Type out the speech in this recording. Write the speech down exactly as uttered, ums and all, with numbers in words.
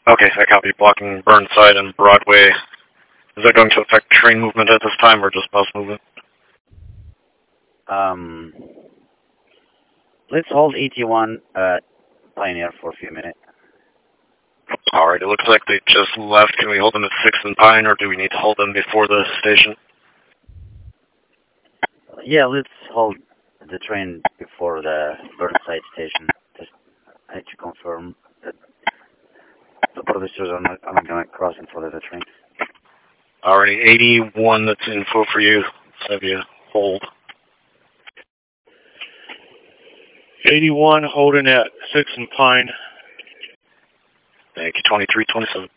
Okay, I copy. Blocking Burnside and Broadway. Is that going to affect train movement at this time, or just bus movement? Um, let's hold eighty-one uh, Pioneer for a few minutes. Alright, it looks like they just left. Can we hold them at sixth and Pine, or do we need to hold them before the station? Yeah, let's hold the train before the Burnside station. Just I need to confirm that the producers are not, are not going to cross in front of the train. Alrighty, eighty-one, that's info for you. Let's have you hold. eighty-one holding at sixth and Pine. Thank you, twenty-three twenty-seven.